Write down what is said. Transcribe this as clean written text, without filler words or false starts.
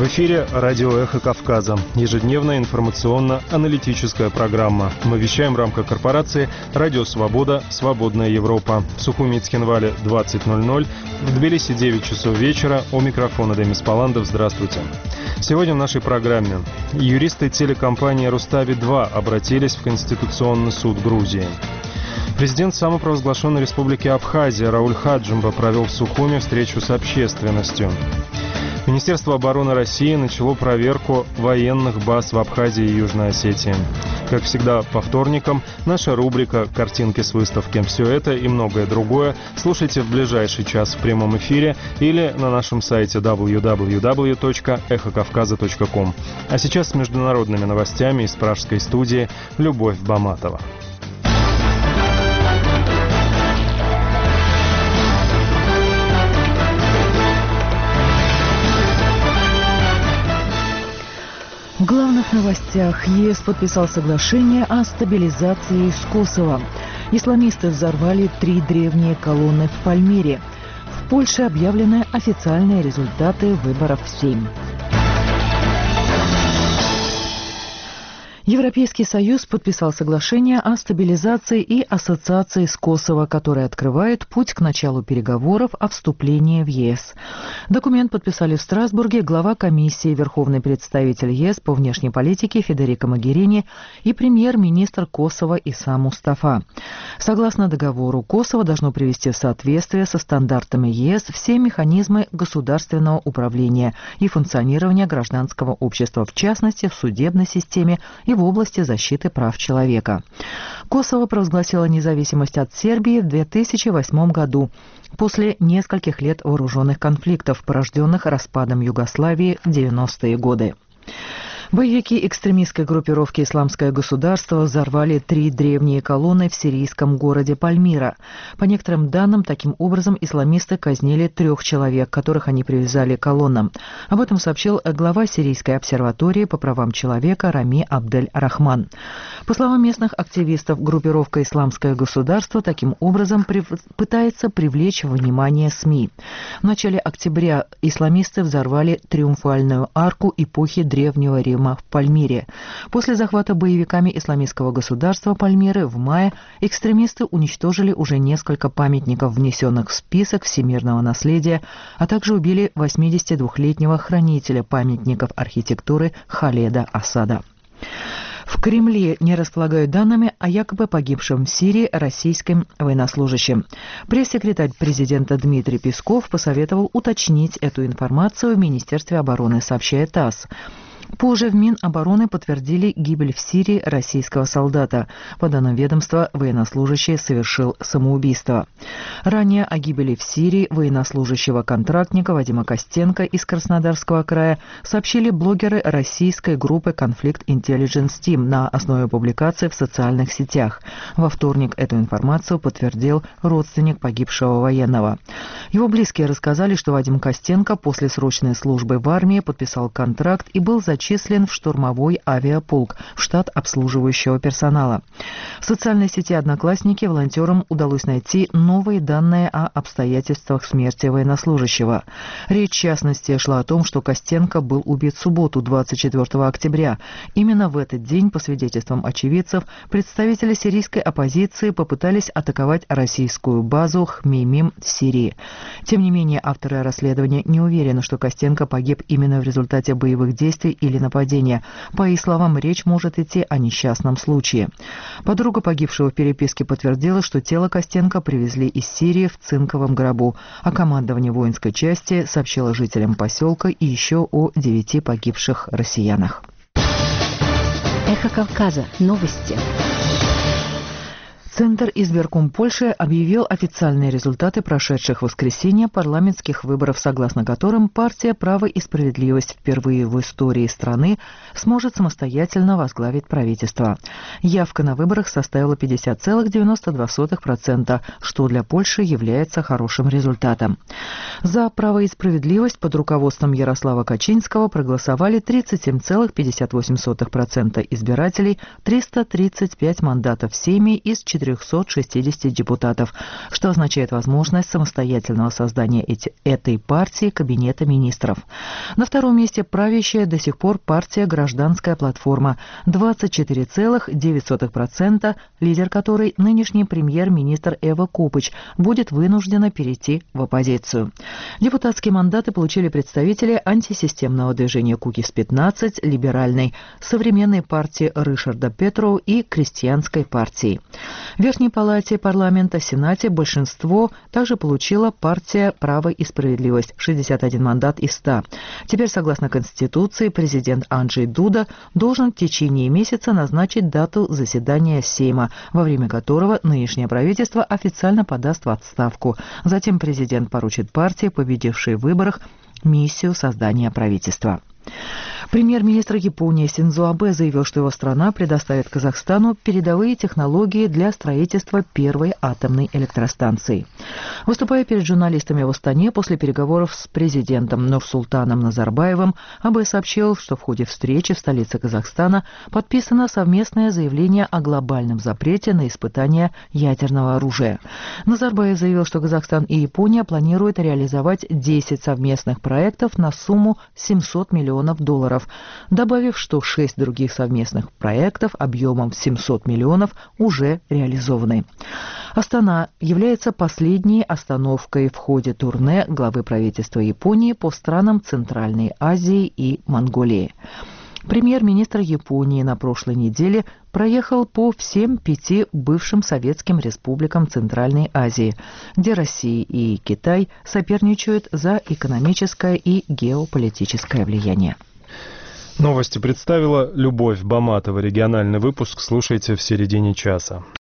эфире радио «Эхо Кавказа». Ежедневная информационно-аналитическая программа. Мы вещаем в рамках корпорации «Радио Свобода. Свободная Европа». В Сухуми и Цхинвале 20:00, в Тбилиси 9 часов вечера. У микрофона Демис Паландов. Здравствуйте. Сегодня в нашей программе юристы телекомпании «Рустави-2» обратились в Конституционный суд Грузии. Президент самопровозглашенной республики Абхазия Рауль Хаджимба провел в Сухуми встречу с общественностью. Министерство обороны России начало проверку военных баз в Абхазии и Южной Осетии. Как всегда, по вторникам наша рубрика «Картинки с выставки». Все это и многое другое слушайте в ближайший час в прямом эфире или на нашем сайте www.эхокавказа.ком. А сейчас с международными новостями из пражской студии Любовь Баматова. В главных новостях: ЕС подписал соглашение о стабилизации с Косово. Исламисты взорвали 3 древние колонны в Пальмире. В Польше объявлены официальные результаты выборов в Сейм. Европейский Союз подписал соглашение о стабилизации и ассоциации с Косово, которое открывает путь к началу переговоров о вступлении в ЕС. Документ подписали в Страсбурге глава комиссии, верховный представитель ЕС по внешней политике Федерико Могерини и премьер-министр Косово Иса Мустафа. Согласно договору, Косово должно привести в соответствие со стандартами ЕС все механизмы государственного управления и функционирования гражданского общества, в частности, в судебной системе и в области защиты прав человека. Косово провозгласило независимость от Сербии в 2008 году, после нескольких лет вооруженных конфликтов, порожденных распадом Югославии в 90-е годы. Боевики экстремистской группировки «Исламское государство» взорвали 3 древние колонны в сирийском городе Пальмира. По некоторым данным, таким образом исламисты казнили 3 человек, которых они привязали к колоннам. Об этом сообщил глава Сирийской обсерватории по правам человека Рами Абдель-Рахман. По словам местных активистов, группировка «Исламское государство» таким образом пытается привлечь внимание СМИ. В начале октября исламисты взорвали триумфальную арку эпохи Древнего Рима в Пальмире. После захвата боевиками исламистского государства Пальмиры в мае экстремисты уничтожили уже несколько памятников, внесенных в список всемирного наследия, а также убили 82-летнего хранителя памятников архитектуры Халеда Асада. В Кремле не располагают данными о якобы погибшем в Сирии российском военнослужащем. Пресс-секретарь президента Дмитрий Песков посоветовал уточнить эту информацию в Министерстве обороны, сообщает ТАСС. Позже в Минобороны подтвердили гибель в Сирии российского солдата. По данным ведомства, военнослужащий совершил самоубийство. Ранее о гибели в Сирии военнослужащего контрактника Вадима Костенко из Краснодарского края сообщили блогеры российской группы Conflict Intelligence Team на основе публикации в социальных сетях. Во вторник эту информацию подтвердил родственник погибшего военного. Его близкие рассказали, что Вадим Костенко после срочной службы в армии подписал контракт и был зачислен в штурмовой авиаполк, в штат обслуживающего персонала. В социальной сети «Одноклассники» волонтерам удалось найти новые данные о обстоятельствах смерти военнослужащего. Речь, в частности, шла о том, что Костенко был убит в субботу, 24 октября. Именно в этот день, по свидетельствам очевидцев, представители сирийской оппозиции попытались атаковать российскую базу Хмеймим в Сирии. Тем не менее, авторы расследования не уверены, что Костенко погиб именно в результате боевых действий или нападения. По их словам, речь может идти о несчастном случае. Подруга погибшего в переписке подтвердила, что тело Костенко привезли из Сирии в цинковом гробу, а командование воинской части сообщило жителям поселка и еще о 9 погибших россиянах. Эхо Кавказа. Новости. Центр избирком Польши объявил официальные результаты прошедших в воскресенье парламентских выборов, согласно которым партия «Право и справедливость» впервые в истории страны сможет самостоятельно возглавить правительство. Явка на выборах составила 50,92%, что для Польши является хорошим результатом. За «Право и справедливость» под руководством Ярослава Качинского проголосовали 37,58% избирателей, 335 мандатов в Сейме из 4 460 депутатов, что означает возможность самостоятельного создания этой партии Кабинета министров. На втором месте правящая до сих пор партия «Гражданская платформа» 24,9%, лидер которой нынешний премьер-министр Эва Копыч будет вынуждена перейти в оппозицию. Депутатские мандаты получили представители антисистемного движения «Кукис-15», либеральной, современной партии Ришарда Петроу и крестьянской партии. В Верхней палате парламента, Сенате большинство также получила партия «Право и справедливость» 61 мандат из 100. Теперь, согласно Конституции, президент Анджей Дуда должен в течение месяца назначить дату заседания Сейма, во время которого нынешнее правительство официально подаст в отставку. Затем президент поручит партии, победившей в выборах, миссию создания правительства. Премьер-министр Японии Синдзо Абэ заявил, что его страна предоставит Казахстану передовые технологии для строительства первой атомной электростанции. Выступая перед журналистами в Астане после переговоров с президентом Нурсултаном Назарбаевым, Абэ сообщил, что в ходе встречи в столице Казахстана подписано совместное заявление о глобальном запрете на испытания ядерного оружия. Назарбаев заявил, что Казахстан и Япония планируют реализовать 10 совместных проектов на сумму $700 миллионов, добавив, что 6 других совместных проектов объемом 700 миллионов уже реализованы. Астана является последней остановкой в ходе турне главы правительства Японии по странам Центральной Азии и Монголии. Премьер-министр Японии на прошлой неделе проехал по всем 5 бывшим советским республикам Центральной Азии, где Россия и Китай соперничают за экономическое и геополитическое влияние. Новости представила Любовь Баматова. Региональный выпуск слушайте в середине часа.